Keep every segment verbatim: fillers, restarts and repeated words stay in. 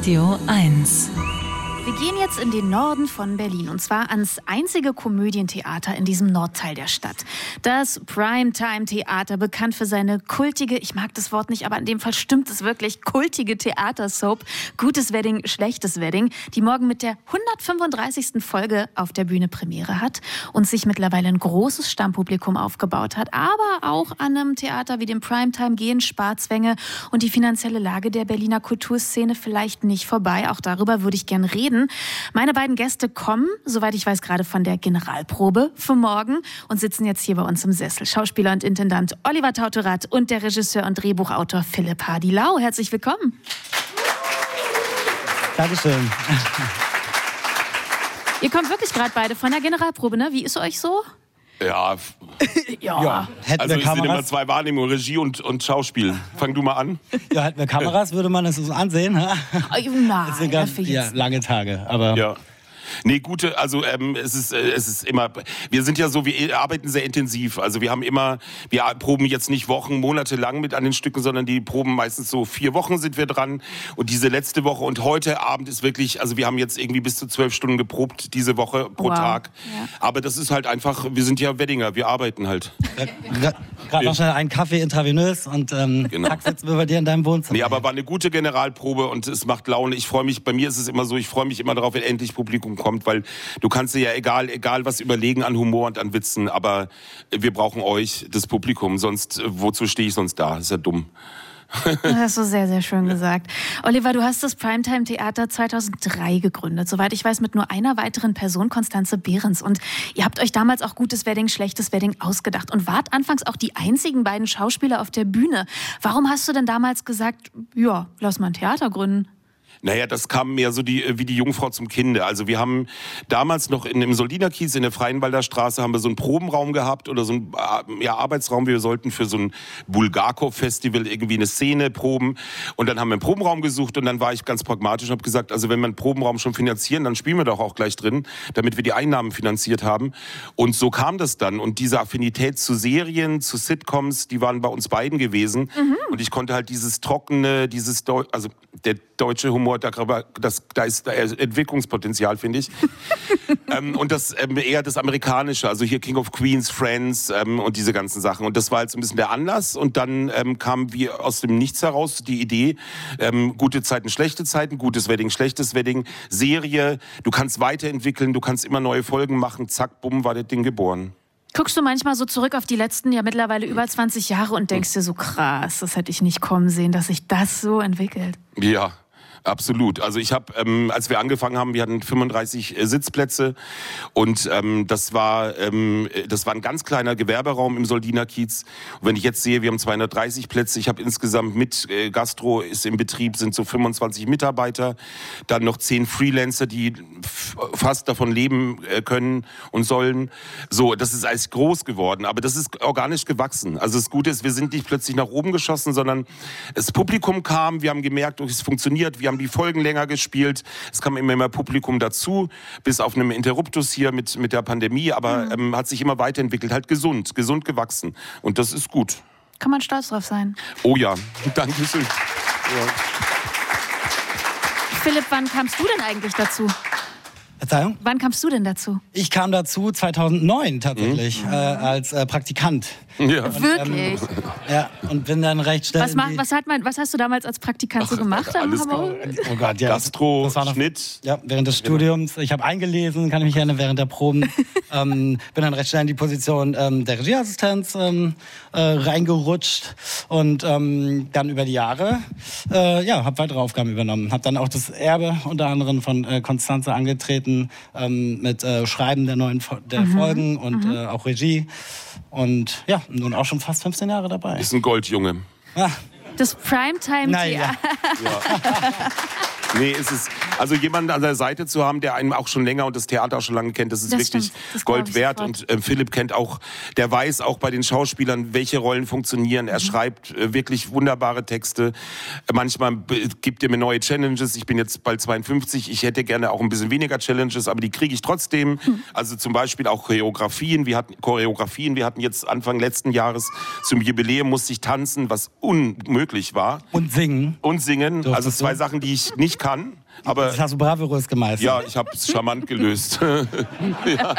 Radio eins. Wir gehen jetzt in den Norden von Berlin und zwar ans einzige Komödientheater in diesem Nordteil der Stadt. Das Primetime-Theater, bekannt für seine kultige, ich mag das Wort nicht, aber in dem Fall stimmt es wirklich, kultige Theatersoap Gutes Wedding, Schlechtes Wedding, die morgen mit der hundertfünfunddreißigsten Folge auf der Bühne Premiere hat und sich mittlerweile ein großes Stammpublikum aufgebaut hat. Aber auch an einem Theater wie dem Primetime gehen Sparzwänge und die finanzielle Lage der Berliner Kulturszene vielleicht nicht vorbei. Auch darüber würde ich gern reden. Meine beiden Gäste kommen, soweit ich weiß, gerade von der Generalprobe für morgen und sitzen jetzt hier bei uns im Sessel. Schauspieler und Intendant Oliver Tautorat und der Regisseur und Drehbuchautor Philipp Hardy-Lau. Herzlich willkommen. Dankeschön. Ihr kommt wirklich gerade beide von der Generalprobe, ne? Wie ist euch so? Ja, ja. Ja, hätten also wir es sind immer Kameras, zwei Wahrnehmungen, Regie und, und Schauspiel. Fang du mal an. ja, hätten wir Kameras, würde man es so ansehen. Ha? Oh, nein, Das sind ganz, dafür ja, jetzt. lange Tage, aber Ja. Nee, gute, also ähm, es ist äh, es ist immer, wir sind ja so, wir arbeiten sehr intensiv, also wir haben immer, wir proben jetzt nicht Wochen, Monate lang mit an den Stücken, sondern die proben meistens so vier Wochen sind wir dran und diese letzte Woche und heute Abend ist wirklich, also wir haben jetzt irgendwie bis zu zwölf Stunden geprobt diese Woche pro Wow. Tag, Ja. aber das ist halt einfach, wir sind ja Weddinger, wir arbeiten halt. gerade noch schnell einen Kaffee intravenös und ähm, Genau. zack, sitzen wir bei dir in deinem Wohnzimmer. Nee, aber war eine gute Generalprobe und es macht Laune. Ich freue mich, bei mir ist es immer so, ich freue mich immer darauf, wenn endlich Publikum kommt, weil du kannst dir ja egal, egal was überlegen an Humor und an Witzen, aber wir brauchen euch, das Publikum, sonst, wozu stehe ich sonst da? Das ist ja dumm. Das hast du sehr, sehr schön gesagt. Oliver, du hast das Primetime-Theater zweitausenddrei gegründet, soweit ich weiß, mit nur einer weiteren Person, Constanze Behrens. Und ihr habt euch damals auch Gutes Wedding, Schlechtes Wedding ausgedacht und wart anfangs auch die einzigen beiden Schauspieler auf der Bühne. Warum hast du denn damals gesagt, ja, lass mal ein Theater gründen? Naja, das kam mehr so die, wie die Jungfrau zum Kinde. Also wir haben damals noch in, im Soldinerkiez in der Freienwalder Straße haben wir so einen Probenraum gehabt oder so einen ja, Arbeitsraum. Wir sollten für so ein Bulgakov-Festival irgendwie eine Szene proben. Und dann haben wir einen Probenraum gesucht und dann war ich ganz pragmatisch und habe gesagt, also wenn wir einen Probenraum schon finanzieren, dann spielen wir doch auch gleich drin, damit wir die Einnahmen finanziert haben. Und so kam das dann. Und diese Affinität zu Serien, zu Sitcoms, die waren bei uns beiden gewesen. Mhm. Und ich konnte halt dieses Trockene, dieses, Deu- also der deutsche Humor, da, das, da ist Entwicklungspotenzial, finde ich. ähm, und das ähm, eher das Amerikanische, also hier King of Queens, Friends ähm, und diese ganzen Sachen. Und das war jetzt ein bisschen der Anlass. Und dann ähm, kam wie aus dem Nichts heraus die Idee, ähm, gute Zeiten, schlechte Zeiten, gutes Wedding, schlechtes Wedding, Serie, du kannst weiterentwickeln, du kannst immer neue Folgen machen, zack, bumm, war das Ding geboren. Guckst du manchmal so zurück auf die letzten, ja mittlerweile über zwanzig Jahre und denkst dir so, krass, das hätte ich nicht kommen sehen, dass sich das so entwickelt? Ja. Absolut. Also ich habe, ähm, als wir angefangen haben, wir hatten fünfunddreißig äh, Sitzplätze und ähm, das war ähm, das war ein ganz kleiner Gewerberaum im Soldinerkiez. Und wenn ich jetzt sehe, wir haben zweihundertdreißig Plätze, ich habe insgesamt mit äh, Gastro ist im Betrieb, sind so fünfundzwanzig Mitarbeiter, dann noch zehn Freelancer, die f- fast davon leben äh, können und sollen. So, das ist alles groß geworden, aber das ist organisch gewachsen. Also das Gute ist, wir sind nicht plötzlich nach oben geschossen, sondern das Publikum kam, wir haben gemerkt, es funktioniert, wir haben die Folgen länger gespielt. Es kam immer mehr Publikum dazu, bis auf einem Interruptus hier mit, mit der Pandemie, aber mhm. ähm, hat sich immer weiterentwickelt, halt gesund, gesund gewachsen. Und das ist gut. Kann man stolz drauf sein. Oh ja, danke schön. Ja. Philipp, wann kamst du denn eigentlich dazu? Verzeihung? Wann kamst du denn dazu? Ich kam dazu zweitausendneun tatsächlich, mhm. äh, als äh, Praktikant. Ja. Und, Wirklich? Ähm, ja, und bin dann recht schnell... Was, macht, was, hat man, was hast du damals als Praktikant so gemacht? alles am Hamburg? Oh Gott, ja. Gastro, das war noch, Schnitt. Ja, während des Studiums. Ich habe eingelesen, kann ich mich erinnern, während der Proben. ähm, bin dann recht schnell in die Position ähm, der Regieassistenz ähm, äh, reingerutscht und ähm, dann über die Jahre äh, ja, habe weitere Aufgaben übernommen. Habe dann auch das Erbe unter anderem von äh, Constanze angetreten ähm, mit äh, Schreiben der neuen Fo- der Mhm. Folgen und Mhm. äh, auch Regie. Und ja, nun auch schon fast fünfzehn Jahre dabei. Ist ein Goldjunge. Ah, Das Primetime-Theater. naja. Nee, ist es. Also jemanden an der Seite zu haben, der einen auch schon länger und das Theater auch schon lange kennt, das ist Das wirklich stimmt. Das glaub Gold ich wert. sofort. Und äh, Philipp kennt auch, der weiß auch bei den Schauspielern, welche Rollen funktionieren. Er Mhm. schreibt äh, wirklich wunderbare Texte. Äh, manchmal b- gibt er mir neue Challenges. Ich bin jetzt bald zweiundfünfzig. Ich hätte gerne auch ein bisschen weniger Challenges, aber die kriege ich trotzdem. Mhm. Also zum Beispiel auch Choreografien. Wir hatten Choreografien. Wir hatten jetzt Anfang letzten Jahres zum Jubiläum musste ich tanzen, was unmöglich war. Und singen. Und singen. Durftest Also zwei du? Sachen, die ich nicht kann. Aber das hast du bravourös gemeistert. Ja, ich habe es charmant gelöst. Ja.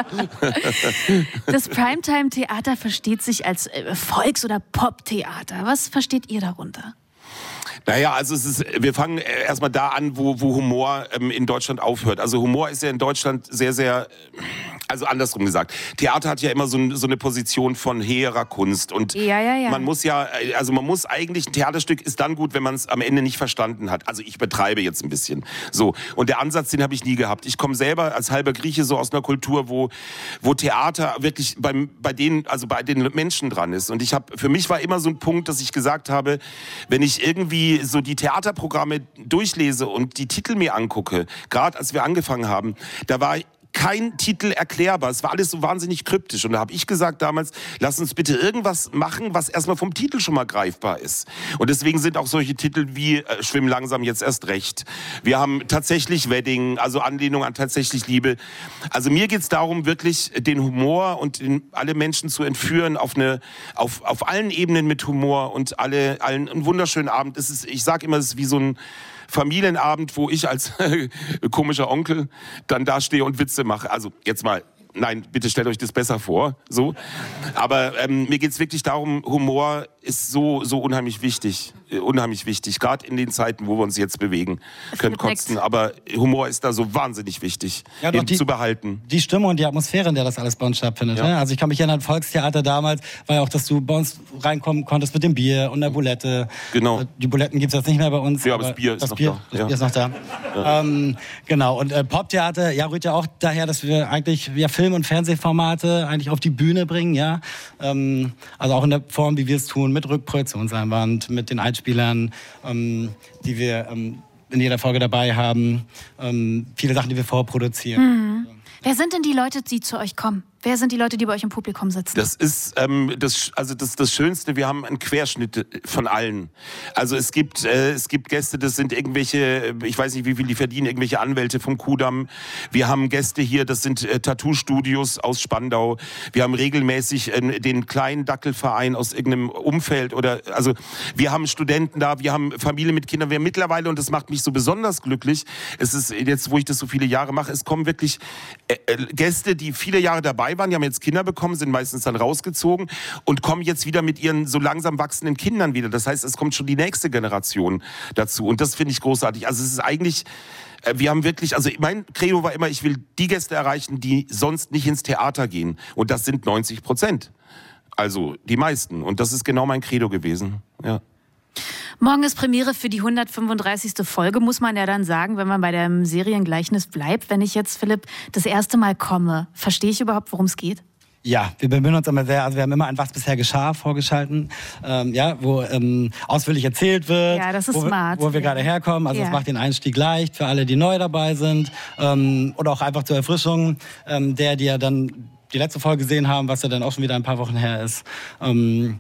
Das Primetime-Theater versteht sich als Volks- oder Pop-Theater. Was versteht ihr darunter? Naja, also es ist, wir fangen erstmal da an, wo, wo Humor ähm, in Deutschland aufhört. Also Humor ist ja in Deutschland sehr, sehr, also andersrum gesagt. Theater hat ja immer so, so eine Position von hehrer Kunst. Und ja, ja, ja. man muss ja, also man muss eigentlich, ein Theaterstück ist dann gut, wenn man es am Ende nicht verstanden hat. Also ich betreibe jetzt ein bisschen. So. Und der Ansatz, den habe ich nie gehabt. Ich komme selber als halber Grieche so aus einer Kultur, wo, wo Theater wirklich beim, bei denen, also bei den Menschen dran ist. Und ich habe, für mich war immer so ein Punkt, dass ich gesagt habe, wenn ich irgendwie so die Theaterprogramme durchlese und die Titel mir angucke, gerade als wir angefangen haben, da war kein Titel erklärbar. Es war alles so wahnsinnig kryptisch. Und da habe ich gesagt damals, lass uns bitte irgendwas machen, was erstmal vom Titel schon mal greifbar ist. Und deswegen sind auch solche Titel wie äh, Schwimm langsam jetzt erst recht. Wir haben tatsächlich Wedding, also Anlehnung an tatsächlich Liebe. Also mir geht es darum, wirklich den Humor und den, alle Menschen zu entführen auf, eine, auf, auf allen Ebenen mit Humor und alle, allen einen wunderschönen Abend. Es ist, ich sage immer, es ist wie so ein Familienabend, wo ich als komischer Onkel dann da stehe und Witze mache. Also jetzt mal, nein, bitte stellt euch das besser vor. So. Aber ähm, mir geht es wirklich darum, Humor ist so, so unheimlich wichtig. Äh, unheimlich wichtig. Gerade in den Zeiten, wo wir uns jetzt bewegen. Könnt kotzen, aber Humor ist da so wahnsinnig wichtig, ja, eben die, zu behalten. Die Stimmung und die Atmosphäre, in der das alles bei uns stattfindet. Ja. Ne? Also ich kann mich erinnern, Volkstheater damals war ja auch, dass du bei uns reinkommen konntest mit dem Bier und der Boulette. Genau. Die Buletten gibt es jetzt nicht mehr bei uns. Ja, aber das Bier ist das noch Bier, da. Das Ja. Bier ist noch da. Ja. Ähm, genau. Und äh, Poptheater, ja, rührt ja auch daher, dass wir eigentlich ja, Film- und Fernsehformate eigentlich auf die Bühne bringen, ja. Ähm, also auch in der Form, wie wir es tun, mit Rückprojektionsleinwand, mit den Einspielern, ähm, die wir ähm, in jeder Folge dabei haben, ähm, viele Sachen, die wir vorproduzieren. Mhm. Wer sind denn die Leute, die zu euch kommen? Wer sind die Leute, die bei euch im Publikum sitzen? Das ist ähm, das, also das, das Schönste, wir haben einen Querschnitt von allen. Also es gibt, äh, es gibt Gäste, das sind irgendwelche, ich weiß nicht, wie viel die verdienen, irgendwelche Anwälte vom Kudamm. Wir haben Gäste hier, das sind äh, Tattoo-Studios aus Spandau. Wir haben regelmäßig äh, den kleinen Dackelverein aus irgendeinem Umfeld. Oder also wir haben Studenten da, wir haben Familie mit Kindern. Wir haben mittlerweile, und das macht mich so besonders glücklich, es ist jetzt, wo ich das so viele Jahre mache, es kommen wirklich äh, äh, Gäste, die viele Jahre dabei waren, die haben jetzt Kinder bekommen, sind meistens dann rausgezogen und kommen jetzt wieder mit ihren so langsam wachsenden Kindern wieder. Das heißt, es kommt schon die nächste Generation dazu und das finde ich großartig. Also es ist eigentlich, wir haben wirklich, also mein Credo war immer, ich will die Gäste erreichen, die sonst nicht ins Theater gehen und das sind neunzig Prozent. Also die meisten und das ist genau mein Credo gewesen, ja. Morgen ist Premiere für die hundertfünfunddreißigste Folge, muss man ja dann sagen, wenn man bei dem Seriengleichnis bleibt. Wenn ich jetzt, Philipp, das erste Mal komme, verstehe ich überhaupt, worum es geht? Ja, wir bemühen uns immer sehr, also wir haben immer ein Was bisher geschah vorgeschalten, ähm, ja, wo ähm, ausführlich erzählt wird, ja, das ist wo, smart. wo wir ja. gerade herkommen. Also es ja. macht den Einstieg leicht für alle, die neu dabei sind, ähm, oder auch einfach zur Erfrischung ähm, der, die ja dann die letzte Folge gesehen haben, was ja dann auch schon wieder ein paar Wochen her ist. Ähm,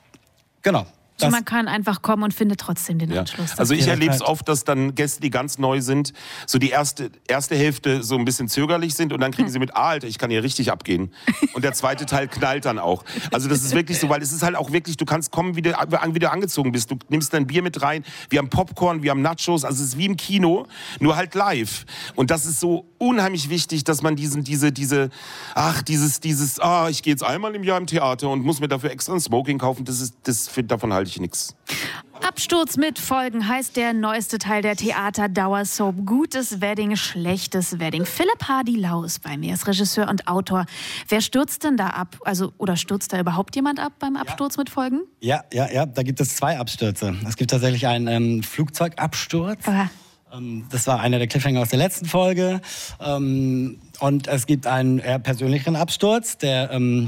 genau. So, man kann einfach kommen und findet trotzdem den Anschluss. Ja. Also ich erlebe es oft, dass dann Gäste, die ganz neu sind, so die erste, erste Hälfte so ein bisschen zögerlich sind und dann kriegen sie mit, ah, Alter, ich kann hier richtig abgehen. Und der zweite Teil knallt dann auch. Also das ist wirklich so, weil es ist halt auch wirklich, du kannst kommen, wie du, wie du angezogen bist. Du nimmst dein Bier mit rein, wir haben Popcorn, wir haben Nachos, also es ist wie im Kino, nur halt live. Und das ist so unheimlich wichtig, dass man diesen, diese, diese, ach, dieses, dieses, ah, ich gehe jetzt einmal im Jahr im Theater und muss mir dafür extra ein Smoking kaufen, das ist, das, davon halte ich nichts. Absturz mit Folgen heißt der neueste Teil der Theaterdauersoap. Gutes Wedding, schlechtes Wedding. Philipp Hardy-Lau ist bei mir, ist Regisseur und Autor. Wer stürzt denn da ab? Also, oder stürzt da überhaupt jemand ab beim Absturz ja. mit Folgen? Ja, ja, ja, da gibt es zwei Abstürze. Es gibt tatsächlich einen ähm, Flugzeugabsturz. Aha. Ähm, das war einer der Cliffhanger aus der letzten Folge. Ähm, Und es gibt einen eher persönlicheren Absturz der ähm,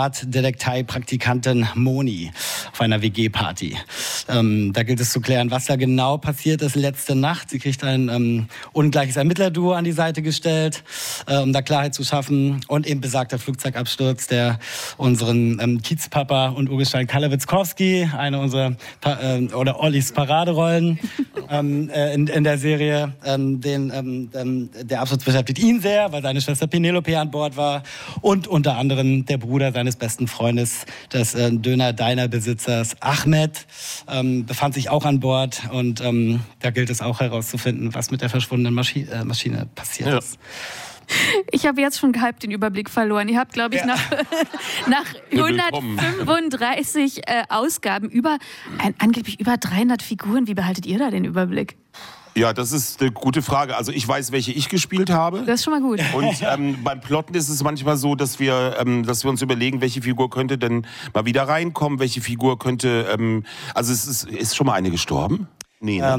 Privatdetektei-Praktikantin Moni auf einer W G-Party. Ähm, da gilt es zu klären, was da genau passiert ist letzte Nacht. Sie kriegt ein ähm, ungleiches Ermittlerduo an die Seite gestellt, äh, um da Klarheit zu schaffen. Und eben besagter Flugzeugabsturz, der unseren ähm, Kiezpapa und Augustin Kalle-Witzkowski, eine unserer, pa- äh, oder Ollis Paraderollen ähm, äh, in, in der Serie, ähm, den, ähm, ähm, der Absturz beschäftigt ihn sehr, weil seine seine Schwester Penelope an Bord war und unter anderem der Bruder seines besten Freundes, des äh, Döner-Diner-Besitzers Ahmed, ähm, befand sich auch an Bord. Und ähm, da gilt es auch herauszufinden, was mit der verschwundenen Maschi- äh, Maschine passiert ja. ist. Ich habe jetzt schon halb den Überblick verloren. Ihr habt, glaube ich, ja. nach, nach hundertfünfunddreißig äh, Ausgaben über, ein, angeblich über dreihundert Figuren. Wie behaltet ihr da den Überblick? Ja, das ist eine gute Frage. Also ich weiß, welche ich gespielt habe. Das ist schon mal gut. Und ähm, beim Plotten ist es manchmal so, dass wir, ähm, dass wir uns überlegen, welche Figur könnte denn mal wieder reinkommen, welche Figur könnte... Ähm, also es ist, ist schon mal eine gestorben? Nee, ne?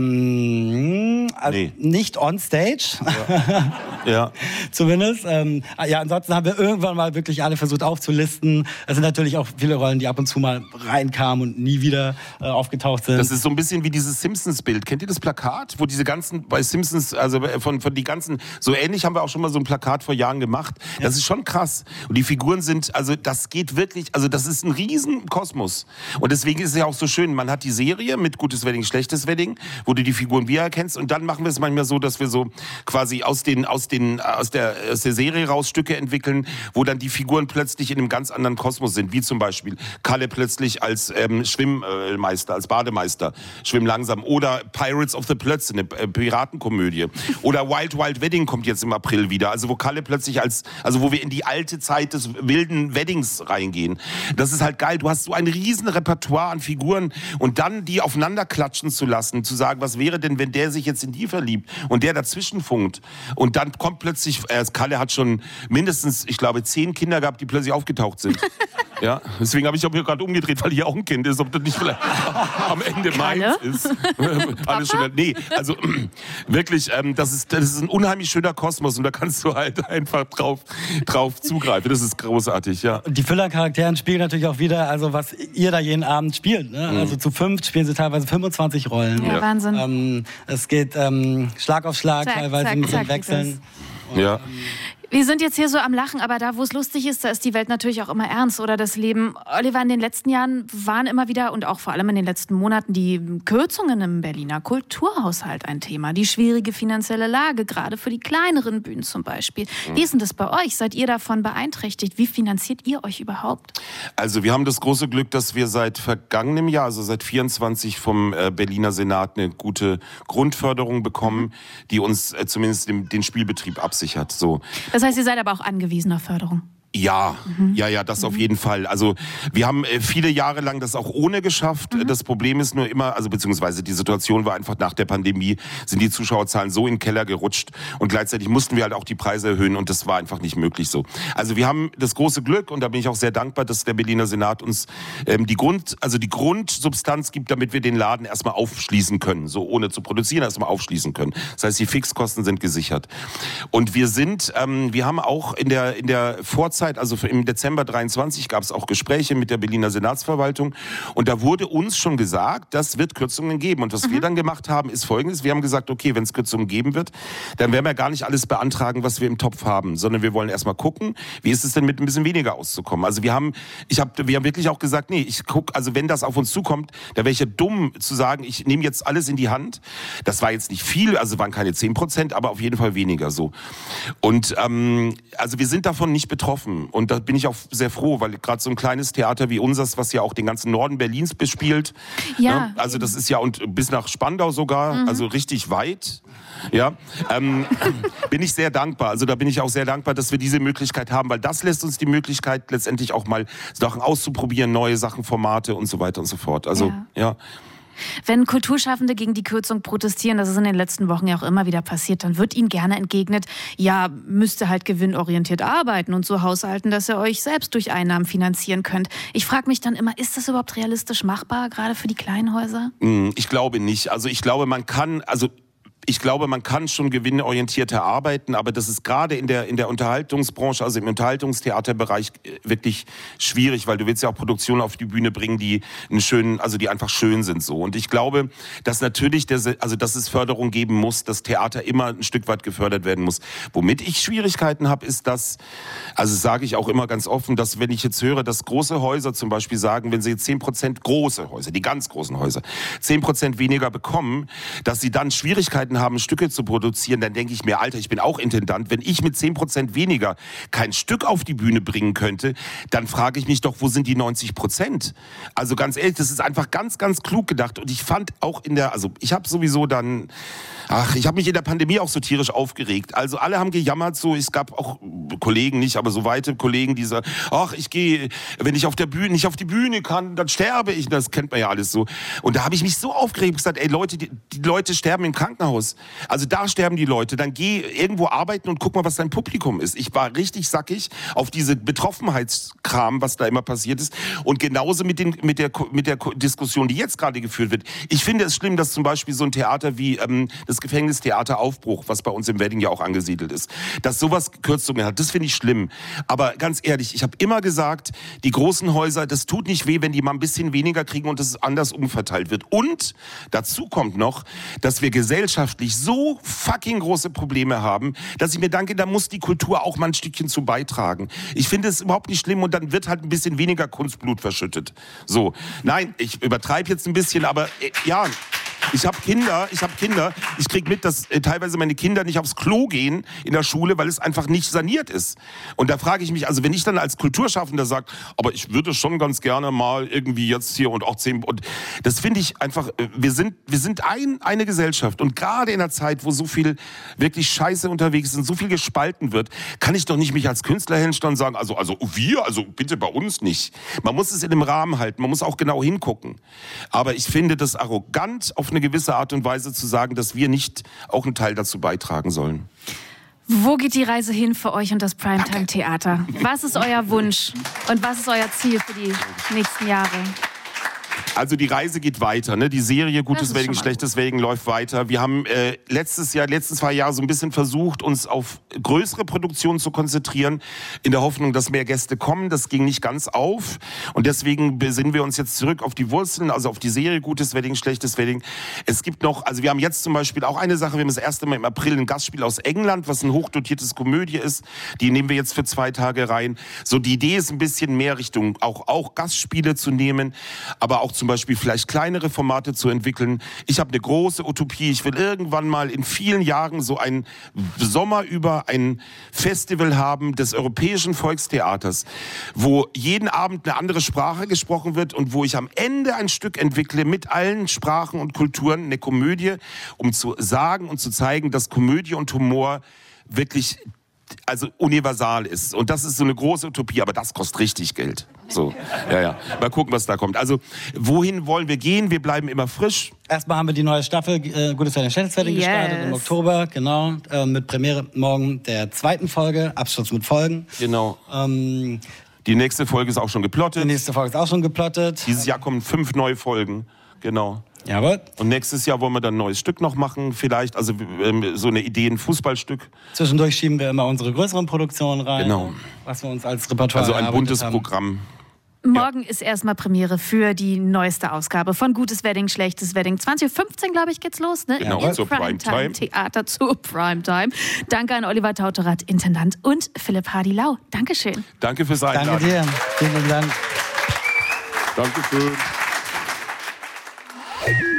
ähm, also nee. Nicht on stage. Ja. ja. Zumindest. Ähm, ja, ansonsten haben wir irgendwann mal wirklich alle versucht aufzulisten. Es sind natürlich auch viele Rollen, die ab und zu mal reinkamen und nie wieder äh, aufgetaucht sind. Das ist so ein bisschen wie dieses Simpsons-Bild. Kennt ihr das Plakat? Wo diese ganzen, bei Simpsons, also von, von die ganzen, so ähnlich haben wir auch schon mal so ein Plakat vor Jahren gemacht. Ja. Das ist schon krass. Und die Figuren sind, also das geht wirklich, also das ist ein riesen Kosmos. Und deswegen ist es ja auch so schön, man hat die Serie mit Gutes Wedding, Schlechtes Wedding, wo du die Figuren wiedererkennst, und dann machen wir es manchmal so, dass wir so quasi aus den aus den aus der aus der Serie raus Stücke entwickeln, wo dann die Figuren plötzlich in einem ganz anderen Kosmos sind, wie zum Beispiel Kalle plötzlich als ähm, Schwimmmeister, als Bademeister, Schwimm langsam, oder Pirates of the Plötz, eine Piratenkomödie, oder Wild Wild Wedding kommt jetzt im April wieder, also wo Kalle plötzlich als, also wo wir in die alte Zeit des wilden Weddings reingehen. Das ist halt geil, du hast so ein riesen Repertoire an Figuren, und dann die aufeinander klatschen zu lassen, zu sagen, was wäre denn, wenn der sich jetzt in die verliebt und der dazwischen funkt, und dann kommt plötzlich, äh, Kalle hat schon mindestens, ich glaube, zehn Kinder gehabt, die plötzlich aufgetaucht sind. Ja, deswegen habe ich auch mir gerade umgedreht, weil hier auch ein Kind ist, ob das nicht vielleicht am Ende meins ist. Alles schon, nee, also wirklich, ähm, das ist, das ist ein unheimlich schöner Kosmos, und da kannst du halt einfach drauf, drauf zugreifen. Das ist großartig, ja. Die Füller-Charakteren spielen natürlich auch wieder, also was ihr da jeden Abend spielt. Ne? Mhm. Also zu fünft spielen sie teilweise fünfundzwanzig Rollen. Ja, ja. Wahnsinn. Ähm, es geht ähm, Schlag auf Schlag, zack, teilweise zack, mit den Wechseln. Und, ja. Wir sind jetzt hier so am Lachen, aber da, wo es lustig ist, da ist die Welt natürlich auch immer ernst, oder das Leben. Oliver, in den letzten Jahren waren immer wieder, und auch vor allem in den letzten Monaten, die Kürzungen im Berliner Kulturhaushalt ein Thema. Die schwierige finanzielle Lage, gerade für die kleineren Bühnen zum Beispiel. Wie ist denn das bei euch? Seid ihr davon beeinträchtigt? Wie finanziert ihr euch überhaupt? Also wir haben das große Glück, dass wir seit vergangenem Jahr, also seit vierundzwanzig vom äh, Berliner Senat, eine gute Grundförderung bekommen, die uns äh, zumindest den, den Spielbetrieb absichert. So. Das heißt, ihr seid aber auch angewiesen auf Förderung? Ja, mhm. ja, ja, das mhm. auf jeden Fall. Also wir haben äh, viele Jahre lang das auch ohne geschafft. Mhm. Das Problem ist nur immer, also beziehungsweise die Situation war einfach, nach der Pandemie sind die Zuschauerzahlen so in den Keller gerutscht, und gleichzeitig mussten wir halt auch die Preise erhöhen, und das war einfach nicht möglich so. Also wir haben das große Glück, und da bin ich auch sehr dankbar, dass der Berliner Senat uns ähm, die Grund, also die Grundsubstanz gibt, damit wir den Laden erstmal aufschließen können, so ohne zu produzieren, erstmal aufschließen können. Das heißt, die Fixkosten sind gesichert. Und wir sind, ähm, wir haben auch in der in der Vorzeit, also im Dezember dreiundzwanzig gab es auch Gespräche mit der Berliner Senatsverwaltung, und da wurde uns schon gesagt, das wird Kürzungen geben. Und was mhm. wir dann gemacht haben, ist Folgendes: Wir haben gesagt, okay, wenn es Kürzungen geben wird, dann werden wir gar nicht alles beantragen, was wir im Topf haben, sondern wir wollen erstmal gucken, wie ist es denn mit ein bisschen weniger auszukommen. Also wir haben, ich hab, wir haben wirklich auch gesagt, nee, ich guck, also wenn das auf uns zukommt, da wäre ich ja dumm zu sagen, ich nehme jetzt alles in die Hand. Das war jetzt nicht viel, also waren keine zehn Prozent, aber auf jeden Fall weniger so. Und ähm, also wir sind davon nicht betroffen. Und da bin ich auch sehr froh, weil gerade so ein kleines Theater wie unseres, was ja auch den ganzen Norden Berlins bespielt, ja, ne? Also das ist ja, und bis nach Spandau sogar, mhm. also richtig weit, ja, ähm, bin ich sehr dankbar. Also da bin ich auch sehr dankbar, dass wir diese Möglichkeit haben, weil das lässt uns die Möglichkeit, letztendlich auch mal Sachen auszuprobieren, neue Sachen, Formate und so weiter und so fort. Also, ja. ja. Wenn Kulturschaffende gegen die Kürzung protestieren, das ist in den letzten Wochen ja auch immer wieder passiert, dann wird ihnen gerne entgegnet, ja, müsst ihr halt gewinnorientiert arbeiten und so haushalten, dass ihr euch selbst durch Einnahmen finanzieren könnt. Ich frage mich dann immer, ist das überhaupt realistisch machbar, gerade für die kleinen Häuser? Ich glaube nicht. Also ich glaube, man kann, also Ich glaube, man kann schon gewinnorientierter arbeiten, aber das ist gerade in der, in der Unterhaltungsbranche, also im Unterhaltungstheaterbereich wirklich schwierig, weil du willst ja auch Produktionen auf die Bühne bringen, die einen schönen, also die einfach schön sind so. Und ich glaube, dass natürlich, der, also dass es Förderung geben muss, dass Theater immer ein Stück weit gefördert werden muss. Womit ich Schwierigkeiten habe, ist das, also sage ich auch immer ganz offen, dass wenn ich jetzt höre, dass große Häuser zum Beispiel sagen, wenn sie jetzt zehn Prozent große Häuser, die ganz großen Häuser, zehn Prozent weniger bekommen, dass sie dann Schwierigkeiten Möglichkeiten haben, Stücke zu produzieren, dann denke ich mir, Alter, ich bin auch Intendant. Wenn ich mit zehn Prozent weniger kein Stück auf die Bühne bringen könnte, dann frage ich mich doch, wo sind die neunzig Prozent? Also ganz ehrlich, das ist einfach ganz, ganz klug gedacht. Und ich fand auch in der, also ich habe sowieso dann, ach, ich habe mich in der Pandemie auch so tierisch aufgeregt. Also alle haben gejammert, so, es gab auch Kollegen nicht, aber so weite Kollegen, die sagen, ach, ich gehe, wenn ich auf der Bühne, nicht auf die Bühne kann, dann sterbe ich. Das kennt man ja alles so. Und da habe ich mich so aufgeregt und gesagt, ey Leute, die, die Leute sterben im Krankenhaus. Also da sterben die Leute. Dann geh irgendwo arbeiten und guck mal, was dein Publikum ist. Ich war richtig sackig auf diese Betroffenheitskram, was da immer passiert ist. Und genauso mit, den, mit, der, mit der Diskussion, die jetzt gerade geführt wird. Ich finde es schlimm, dass zum Beispiel so ein Theater wie ähm, das Gefängnistheater Aufbruch, was bei uns im Wedding ja auch angesiedelt ist, dass sowas Kürzungen hat. Das finde ich schlimm. Aber ganz ehrlich, ich habe immer gesagt, die großen Häuser, das tut nicht weh, wenn die mal ein bisschen weniger kriegen und das anders umverteilt wird. Und dazu kommt noch, dass wir gesellschaftlich so fucking große Probleme haben, dass ich mir denke, da muss die Kultur auch mal ein Stückchen zu beitragen. Ich finde es überhaupt nicht schlimm und dann wird halt ein bisschen weniger Kunstblut verschüttet. So. Nein, ich übertreibe jetzt ein bisschen, aber äh, ja... Ich habe Kinder, ich habe Kinder, ich kriege mit, dass äh, teilweise meine Kinder nicht aufs Klo gehen in der Schule, weil es einfach nicht saniert ist. Und da frage ich mich, also wenn ich dann als Kulturschaffender sage, aber ich würde schon ganz gerne mal irgendwie jetzt hier und auch zehn, und das finde ich einfach, äh, wir sind, wir sind ein, eine Gesellschaft und gerade in einer Zeit, wo so viel wirklich Scheiße unterwegs ist und so viel gespalten wird, kann ich doch nicht mich als Künstler hinstellen und sagen, also, also wir, also bitte bei uns nicht. Man muss es in dem Rahmen halten, man muss auch genau hingucken. Aber ich finde das arrogant auf eine gewisse Art und Weise zu sagen, dass wir nicht auch einen Teil dazu beitragen sollen. Wo geht die Reise hin für euch und das Primetime-Theater? Was ist euer Wunsch und was ist euer Ziel für die nächsten Jahre? Also die Reise geht weiter, ne? Die Serie Gutes Wedding, Schlechtes Wedding läuft weiter. Wir haben äh, letztes Jahr, letzten zwei Jahre so ein bisschen versucht, uns auf größere Produktionen zu konzentrieren, in der Hoffnung, dass mehr Gäste kommen. Das ging nicht ganz auf und deswegen besinnen wir uns jetzt zurück auf die Wurzeln, also auf die Serie Gutes Wedding, Schlechtes Wedding. Es gibt noch, also wir haben jetzt zum Beispiel auch eine Sache, wir haben das erste Mal im April ein Gastspiel aus England, was ein hochdotiertes Komödie ist. Die nehmen wir jetzt für zwei Tage rein. So, die Idee ist ein bisschen mehr Richtung auch, auch Gastspiele zu nehmen, aber auch zum Beispiel vielleicht kleinere Formate zu entwickeln. Ich habe eine große Utopie. Ich will irgendwann mal in vielen Jahren so ein Sommer über ein Festival haben des Europäischen Volkstheaters, wo jeden Abend eine andere Sprache gesprochen wird und wo ich am Ende ein Stück entwickle mit allen Sprachen und Kulturen, eine Komödie, um zu sagen und zu zeigen, dass Komödie und Humor wirklich also universal ist. Und das ist so eine große Utopie, aber das kostet richtig Geld. So, ja, ja. Mal gucken, was da kommt. Also, wohin wollen wir gehen? Wir bleiben immer frisch. Erstmal haben wir die neue Staffel äh, Gutes Wedding, Schlechtes Wedding yes. gestartet im Oktober, genau. Äh, mit Premiere morgen der zweiten Folge, Abschluss mit Folgen. Genau. Ähm, die nächste Folge ist auch schon geplottet. Die nächste Folge ist auch schon geplottet. Dieses Jahr kommen fünf neue Folgen. Genau. Jawohl. Und nächstes Jahr wollen wir dann ein neues Stück noch machen, vielleicht, also ähm, so eine Idee, ein Fußballstück. Zwischendurch schieben wir immer unsere größeren Produktionen rein, genau. was wir uns als Repertoire Also ein buntes haben. Programm. Morgen ja. ist erstmal Premiere für die neueste Ausgabe von Gutes Wedding, Schlechtes Wedding. zwanzig Uhr fünfzehn, glaube ich, geht's los, ne? Genau, Im zur Primetime. Theater zur Primetime. Danke an Oliver Tauterath, Intendant, und Philipp Hardy-Lau. Dankeschön. Danke fürs Einladen. Danke dir. Vielen Dank. Dankeschön.